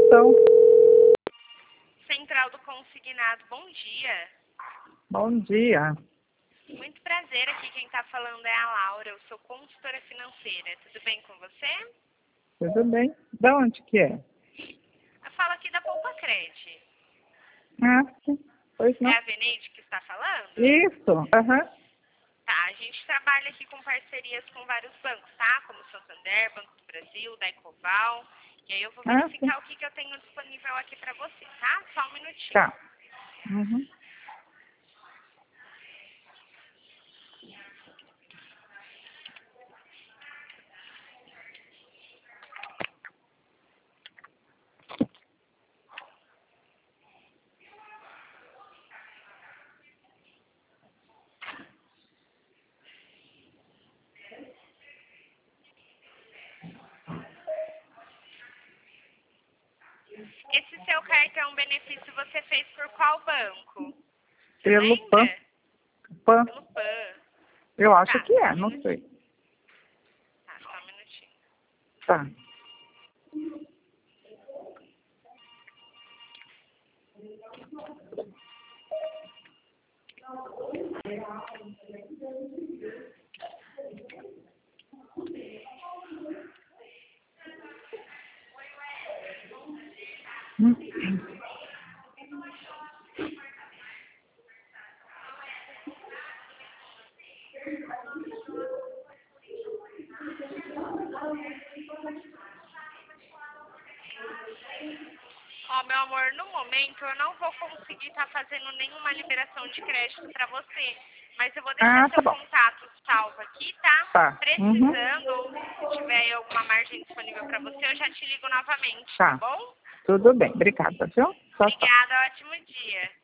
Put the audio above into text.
Então, Central do Consignado, bom dia. bom dia. Muito prazer, aqui quem está falando é a Laura, eu sou consultora financeira. Tudo bem com você? Tudo bem? Da onde que é? Eu falo aqui da Poupa Cred. Ah, sim. Pois É não. a Veneide que está falando? Isso, aham. Tá, a gente trabalha aqui com parcerias com vários bancos, tá? Como Santander, Banco do Brasil, Daicoval. E aí eu vou Ah, sim. verificar o que eu tenho disponível aqui para você, tá? Só um minutinho. Tá. Uhum. Esse seu cartão benefício você fez por qual banco? Você Pelo PAN. lembra? PAN. Pelo PAN. Eu acho Tá, que só um é, não minutinho. sei. Tá, só um minutinho. Tá. Ó, meu amor, no momento eu não vou conseguir estar fazendo nenhuma liberação de crédito para você. Mas eu vou deixar Ah, seu tá bom. contato salvo aqui, tá? Tá. Uhum. Precisando, ou se tiver aí alguma margem disponível para você, eu já te ligo novamente, tá Tá. bom? Tudo bem. Obrigada, viu? Tchau, tchau. Obrigada, ótimo dia.